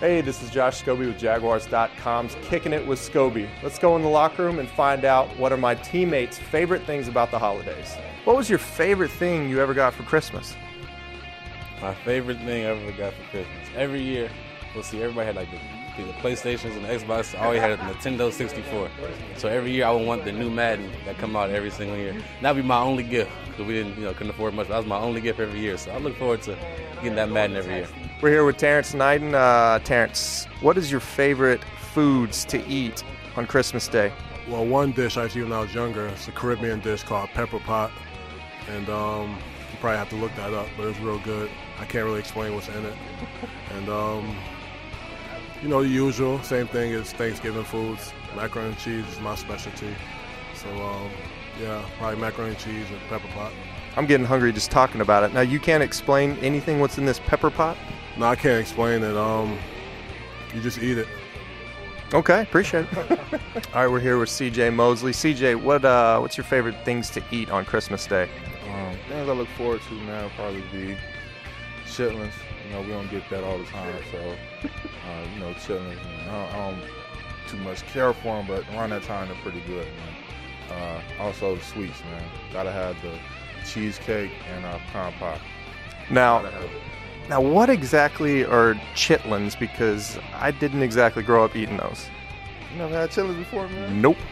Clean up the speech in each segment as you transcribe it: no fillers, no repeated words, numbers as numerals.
Hey, this is Josh Scobie with Jaguars.com's Kicking It with Scobie. Let's go in the locker room and find out what are my teammates' favorite things about the holidays. What was your favorite thing you ever got for Christmas? My favorite thing I ever got for Christmas. Every year, we'll see everybody had like the PlayStations and the Xbox. I always had a Nintendo 64. So every year I would want the new Madden that come out every single year. That would be my only gift because we couldn't afford much. That was my only gift every year. So I look forward to getting that Madden every year. We're here with Terrence Knighton. Terrence, what is your favorite foods to eat on Christmas Day? Well, one dish I used to eat when I was younger, it's a Caribbean dish called pepper pot. And you probably have to look that up, but it's real good. I can't really explain what's in it. And, the usual, same thing as Thanksgiving foods. Macaroni and cheese is my specialty. So, probably macaroni and cheese and pepper pot. I'm getting hungry just talking about it. Now, you can't explain anything what's in this pepper pot? No, I can't explain it. You just eat it. Okay, appreciate it. All right, we're here with CJ Mosley. CJ, what's your favorite things to eat on Christmas Day? Things I look forward to now would probably be chitlins. We don't get that all the time, so chitlins. I don't too much care for them, but around that time they're pretty good, man. Also the sweets, man. Gotta have the cheesecake and pecan pie. Now, what exactly are chitlins? Because I didn't exactly grow up eating those. You never had chitlins before, man? Nope.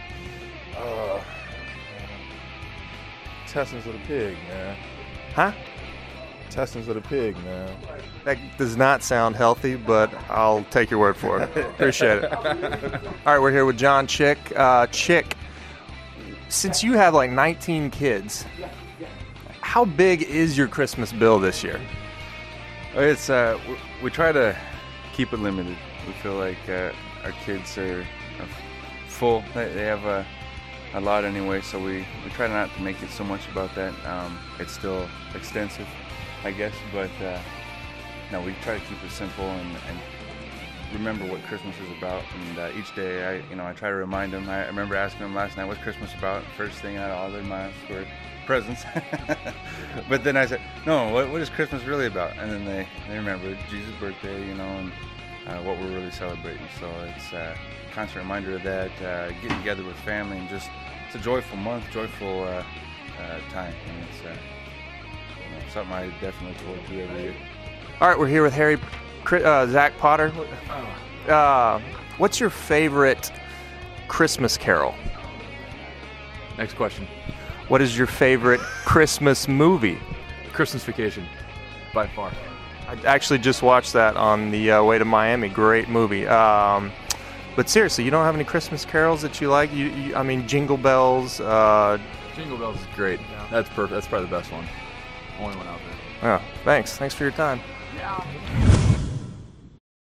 Intestines of the pig, man. Huh? Intestines of the pig, man. That does not sound healthy, but I'll take your word for it. Appreciate it. All right, we're here with John Chick. Chick, since you have like 19 kids, how big is your Christmas bill this year? It's we try to keep it limited. We feel like our kids are full. They have a lot anyway, so we try not to make it so much about that. It's still extensive, I guess, but no, we try to keep it simple and remember what Christmas is about. And each day, I try to remind them. I remember asking them last night, "What's Christmas about?" First thing out of all their minds were presents. But then I said, "No, what is Christmas really about?" And then they remember Jesus' birthday, and what we're really celebrating. So it's a constant reminder of that, getting together with family, and just it's a joyful month, joyful time, and it's something I definitely look forward to every year. All right, we're here with Zach Potter. What's your favorite Christmas carol? Next question. What is your favorite Christmas movie? Christmas Vacation, by far. I actually just watched that on the way to Miami. Great movie. But seriously, you don't have any Christmas carols that you like? I mean, Jingle Bells. Jingle Bells is great. Yeah. That's perfect. That's probably the best one. Only one out there. Oh, thanks. Thanks for your time. Yeah.